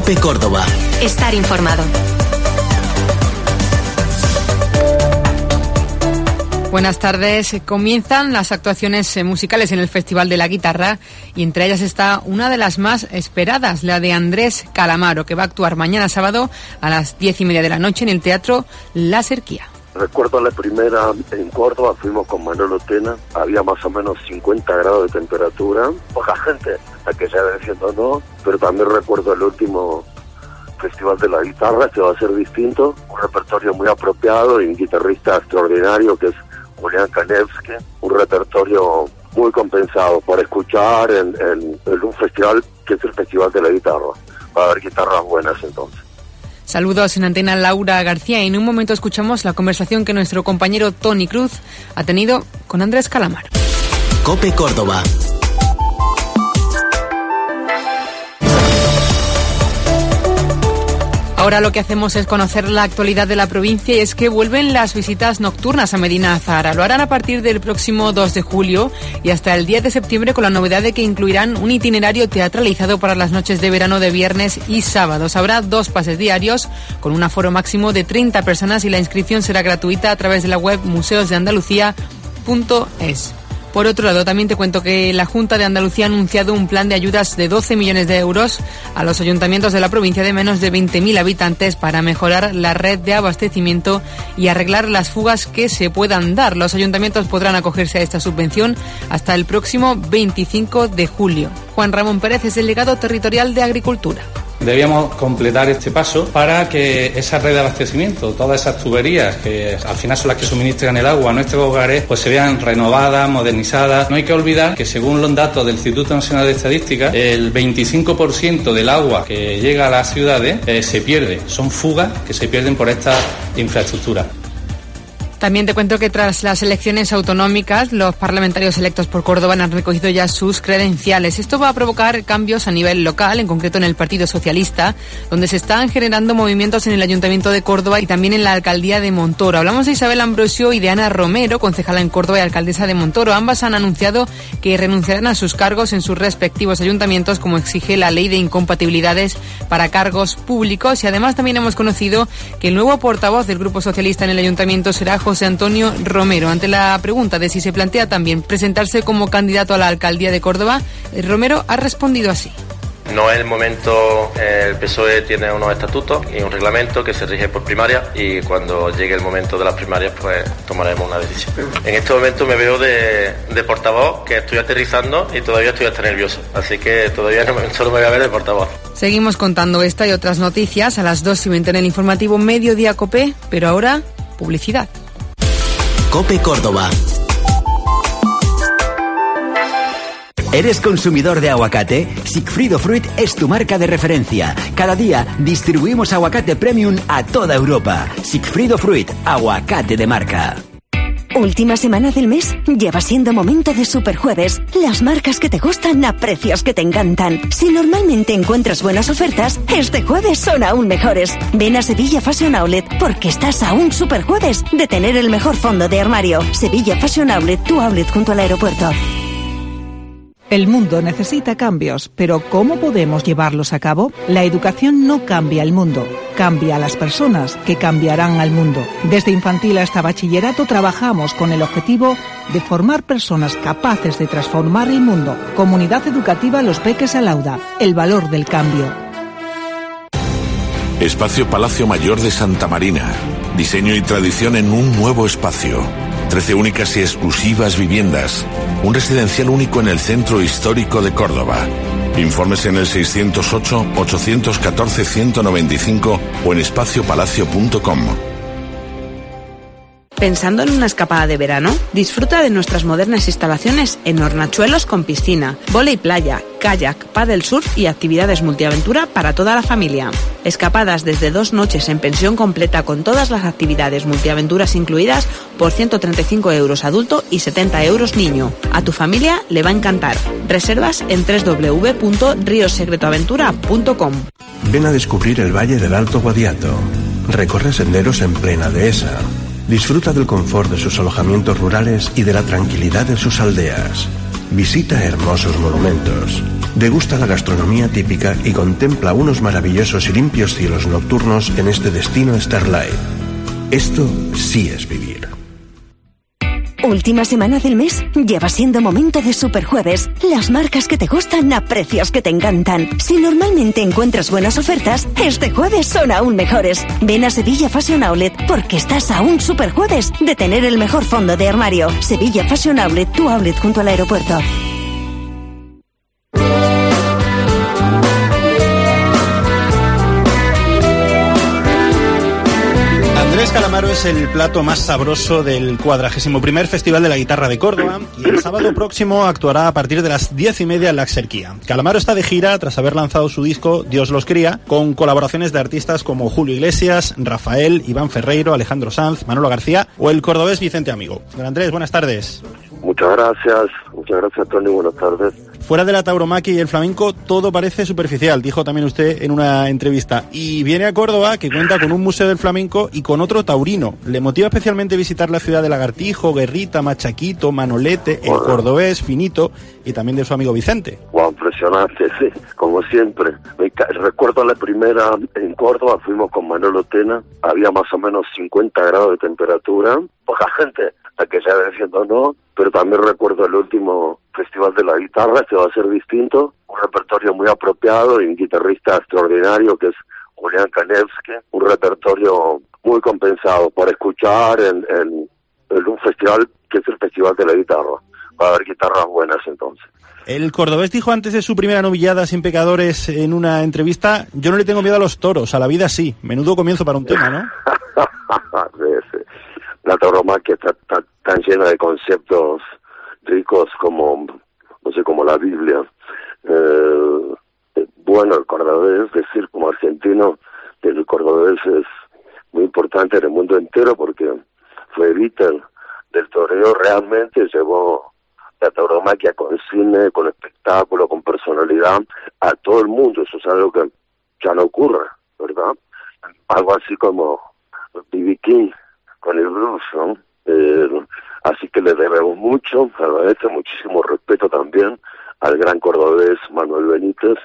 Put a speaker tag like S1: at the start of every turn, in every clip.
S1: COPE Córdoba.
S2: Estar informado.
S3: Buenas tardes. Comienzan las actuaciones musicales en el Festival de la Guitarra y entre ellas está una de las más esperadas, la de Andrés Calamaro, que va a actuar mañana sábado a las 10:30 de la noche en el Teatro La Serquía.
S4: Recuerdo la primera en Córdoba, fuimos con Manolo Tena, había más o menos 50 grados de temperatura, poca gente, hasta que ya diciendo no, pero también recuerdo el último Festival de la Guitarra, que va a ser distinto, un repertorio muy apropiado y un guitarrista extraordinario que es Julián Kanevsky, un repertorio muy compensado para escuchar en un festival que es el Festival de la Guitarra. Va a haber guitarras buenas entonces.
S3: Saludos en antena, Laura García. En un momento escuchamos la conversación que nuestro compañero Tony Cruz ha tenido con Andrés Calamaro.
S1: COPE Córdoba.
S3: Ahora lo que hacemos es conocer la actualidad de la provincia y es que vuelven las visitas nocturnas a Medina Azahara. Lo harán a partir del próximo 2 de julio y hasta el 10 de septiembre con la novedad de que incluirán un itinerario teatralizado para las noches de verano de viernes y sábados. Habrá 2 pases diarios con un aforo máximo de 30 personas y la inscripción será gratuita a través de la web museosdeandalucía.es. Por otro lado, también te cuento que la Junta de Andalucía ha anunciado un plan de ayudas de 12 millones de euros a los ayuntamientos de la provincia de menos de 20.000 habitantes para mejorar la red de abastecimiento y arreglar las fugas que se puedan dar. Los ayuntamientos podrán acogerse a esta subvención hasta el próximo 25 de julio. Juan Ramón Pérez es delegado territorial de Agricultura.
S5: Debíamos completar este paso para que esa red de abastecimiento, todas esas tuberías que al final son las que suministran el agua a nuestros hogares, pues se vean renovadas, modernizadas. No hay que olvidar que según los datos del Instituto Nacional de Estadística, el 25% del agua que llega a las ciudades se pierde. Son fugas que se pierden por esta infraestructura.
S3: También te cuento que tras las elecciones autonómicas, los parlamentarios electos por Córdoba han recogido ya sus credenciales. Esto va a provocar cambios a nivel local, en concreto en el Partido Socialista, donde se están generando movimientos en el Ayuntamiento de Córdoba y también en la Alcaldía de Montoro. Hablamos de Isabel Ambrosio y de Ana Romero, concejala en Córdoba y alcaldesa de Montoro. Ambas han anunciado que renunciarán a sus cargos en sus respectivos ayuntamientos, como exige la Ley de Incompatibilidades para cargos públicos. Y además también hemos conocido que el nuevo portavoz del Grupo Socialista en el Ayuntamiento será José Antonio Romero. Ante la pregunta de si se plantea también presentarse como candidato a la alcaldía de Córdoba, Romero ha respondido así.
S6: No es el momento, el PSOE tiene unos estatutos y un reglamento que se rige por primaria y cuando llegue el momento de las primarias pues tomaremos una decisión. En este momento me veo de portavoz, que estoy aterrizando y todavía estoy hasta nervioso, así que todavía solo me voy a ver de portavoz.
S3: Seguimos contando esta y otras noticias a las 2:20 en el informativo Mediodía COPE, pero ahora publicidad.
S1: COPE Córdoba. ¿Eres consumidor de aguacate? Sigfrido Fruit es tu marca de referencia. Cada día distribuimos aguacate premium a toda Europa. Sigfrido Fruit, aguacate de marca.
S7: Última semana del mes, ya va siendo momento de Superjueves. Las marcas que te gustan a precios que te encantan. Si normalmente encuentras buenas ofertas, este jueves son aún mejores. Ven a Sevilla Fashion Outlet porque estás a un Superjueves de tener el mejor fondo de armario. Sevilla Fashion Outlet, tu outlet junto al aeropuerto.
S8: El mundo necesita cambios, pero ¿cómo podemos llevarlos a cabo? La educación no cambia el mundo, cambia a las personas que cambiarán al mundo. Desde infantil hasta bachillerato trabajamos con el objetivo de formar personas capaces de transformar el mundo. Comunidad Educativa Los Peques Alauda, el valor del cambio.
S9: Espacio Palacio Mayor de Santa Marina. Diseño y tradición en un nuevo espacio. 13 únicas y exclusivas viviendas. Un residencial único en el centro histórico de Córdoba. Informes en el 608-814-195 o en espaciopalacio.com.
S10: ¿Pensando en una escapada de verano? Disfruta de nuestras modernas instalaciones en Hornachuelos con piscina, vóley playa, kayak, paddle surf y actividades multiaventura para toda la familia. Escapadas desde 2 noches en pensión completa con todas las actividades multiaventuras incluidas por 135 euros adulto y 70 euros niño. A tu familia le va a encantar. Reservas en www.riosecretoaventura.com.
S11: Ven a descubrir el Valle del Alto Guadiato. Recorre senderos en plena dehesa. Disfruta del confort de sus alojamientos rurales y de la tranquilidad de sus aldeas. Visita hermosos monumentos. Degusta la gastronomía típica y contempla unos maravillosos y limpios cielos nocturnos en este destino Starlight. Esto sí es vivir.
S7: Última semana del mes, lleva siendo momento de Superjueves. Las marcas que te gustan a precios que te encantan. Si normalmente encuentras buenas ofertas, este jueves son aún mejores. Ven a Sevilla Fashion Outlet porque estás a un Superjueves de tener el mejor fondo de armario. Sevilla Fashion Outlet, tu outlet junto al aeropuerto.
S2: Calamaro es el plato más sabroso del 41º Festival de la Guitarra de Córdoba y el sábado próximo actuará a partir de las 10:30 en la Axarquía. Calamaro está de gira tras haber lanzado su disco Dios los cría, con colaboraciones de artistas como Julio Iglesias, Rafael, Iván Ferreiro, Alejandro Sanz, Manolo García o el cordobés Vicente Amigo. Don Andrés, buenas tardes.
S4: Muchas gracias Tony, buenas tardes.
S2: Fuera de la tauromaquia y el flamenco, todo parece superficial, dijo también usted en una entrevista. Y viene a Córdoba, que cuenta con un museo del flamenco y con otro taurino. ¿Le motiva especialmente visitar la ciudad de Lagartijo, Guerrita, Machaquito, Manolete, el cordobés, Finito y también de su amigo Vicente?
S4: Wow, impresionante, sí, como siempre. Recuerdo la primera en Córdoba, fuimos con Manolo Tena, había más o menos 50 grados de temperatura, poca gente, la que ya diciendo no, pero también recuerdo el último Festival de la Guitarra, este va a ser distinto, un repertorio muy apropiado y un guitarrista extraordinario que es Julián Kanevsky, un repertorio muy compensado para escuchar en un festival que es el Festival de la Guitarra. Va a haber guitarras buenas entonces.
S2: El cordobés dijo antes de su primera novillada sin pecadores en una entrevista: yo no le tengo miedo a los toros, a la vida sí. Menudo comienzo para un tema, ¿no?
S4: Sí. La tauromaquia está tan llena de conceptos ricos como, no sé, como la Biblia. Bueno, el cordobés, decir como argentino, el cordobés es muy importante en el mundo entero porque fue Víter del toreo, realmente llevó la tauromaquia con cine, con espectáculo, con personalidad a todo el mundo. Eso es algo que ya no ocurre, ¿verdad? Algo así como B.B. King con el blues, ¿no? Así que le debemos mucho, agradece muchísimo respeto también al gran cordobés Manuel Benítez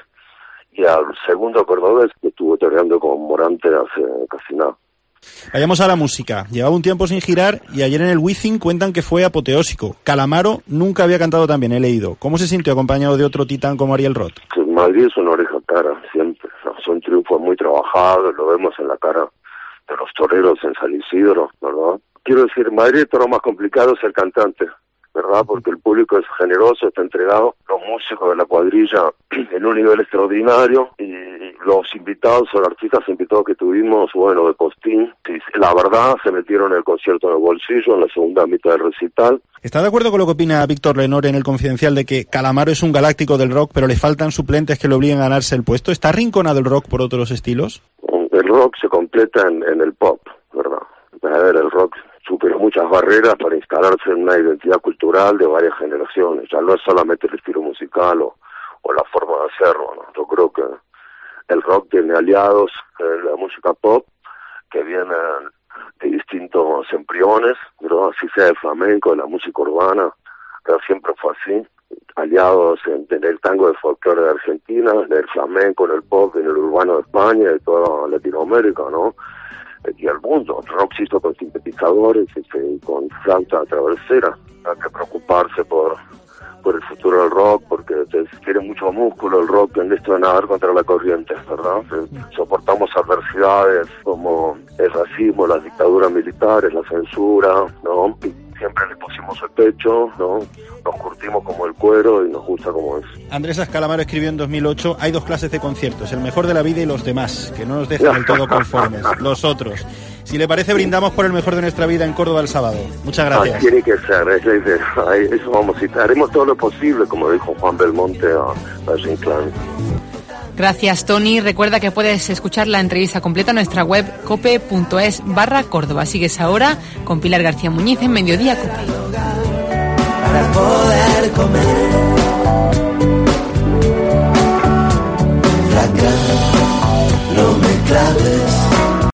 S4: y al segundo cordobés que estuvo toreando con Morante hace casi nada.
S2: Vayamos a la música. Llevaba un tiempo sin girar y ayer en el Wizzing cuentan que fue apoteósico. Calamaro nunca había cantado tan bien, he leído. ¿Cómo se sintió acompañado de otro titán como Ariel Roth?
S4: En Madrid es una oreja cara, siempre. Son triunfos muy trabajados, lo vemos en la cara de los toreros en San Isidro, ¿verdad? Quiero decir, en Madrid todo lo más complicado es el cantante, ¿verdad? Porque el público es generoso, está entregado, los músicos de la cuadrilla en un nivel extraordinario y los invitados o los artistas invitados que tuvimos, bueno, de Costín, la verdad se metieron el concierto en el bolsillo en la segunda mitad del recital.
S2: ¿Está de acuerdo con lo que opina Víctor Lenore en El Confidencial de que Calamaro es un galáctico del rock, pero le faltan suplentes que le obliguen a ganarse el puesto? ¿Está arrinconado el rock por otros estilos?
S4: El rock se completa en el pop, ¿verdad? A ver, el rock superó muchas barreras para instalarse en una identidad cultural de varias generaciones. Ya no es solamente el estilo musical o la forma de hacerlo, ¿no? Yo creo que el rock tiene aliados en la música pop que vienen de distintos embriones, ¿no? Así sea el flamenco, de la música urbana, pero siempre fue así. Aliados en el tango de folclore de Argentina, en el flamenco, en el pop, en el urbano de España y toda Latinoamérica, ¿no? Y el mundo. El rock se hizo con sintetizadores y con flauta traversera. Hay que preocuparse por el futuro del rock, porque tiene mucho músculo el rock en esto de nadar contra la corriente, ¿verdad? Soportamos adversidades como el racismo, las dictaduras militares, la censura, ¿no? Siempre le pusimos el pecho, ¿no? Nos curtimos como el cuero y nos gusta como es.
S2: Andrés Calamaro escribió en 2008: hay dos clases de conciertos, el mejor de la vida y los demás, que no nos dejan del todo conformes, los otros. Si le parece, brindamos por el mejor de nuestra vida en Córdoba el sábado. Muchas gracias.
S4: Tiene que ser, es la idea. Eso vamos a citar. Haremos todo lo posible, como dijo Juan Belmonte a Jim Clan.
S3: Gracias, Tony. Recuerda que puedes escuchar la entrevista completa en nuestra web cope.es/Córdoba. Sigues ahora con Pilar García Muñiz en Mediodía Cope.
S12: Para poder comer, flaca, no me claves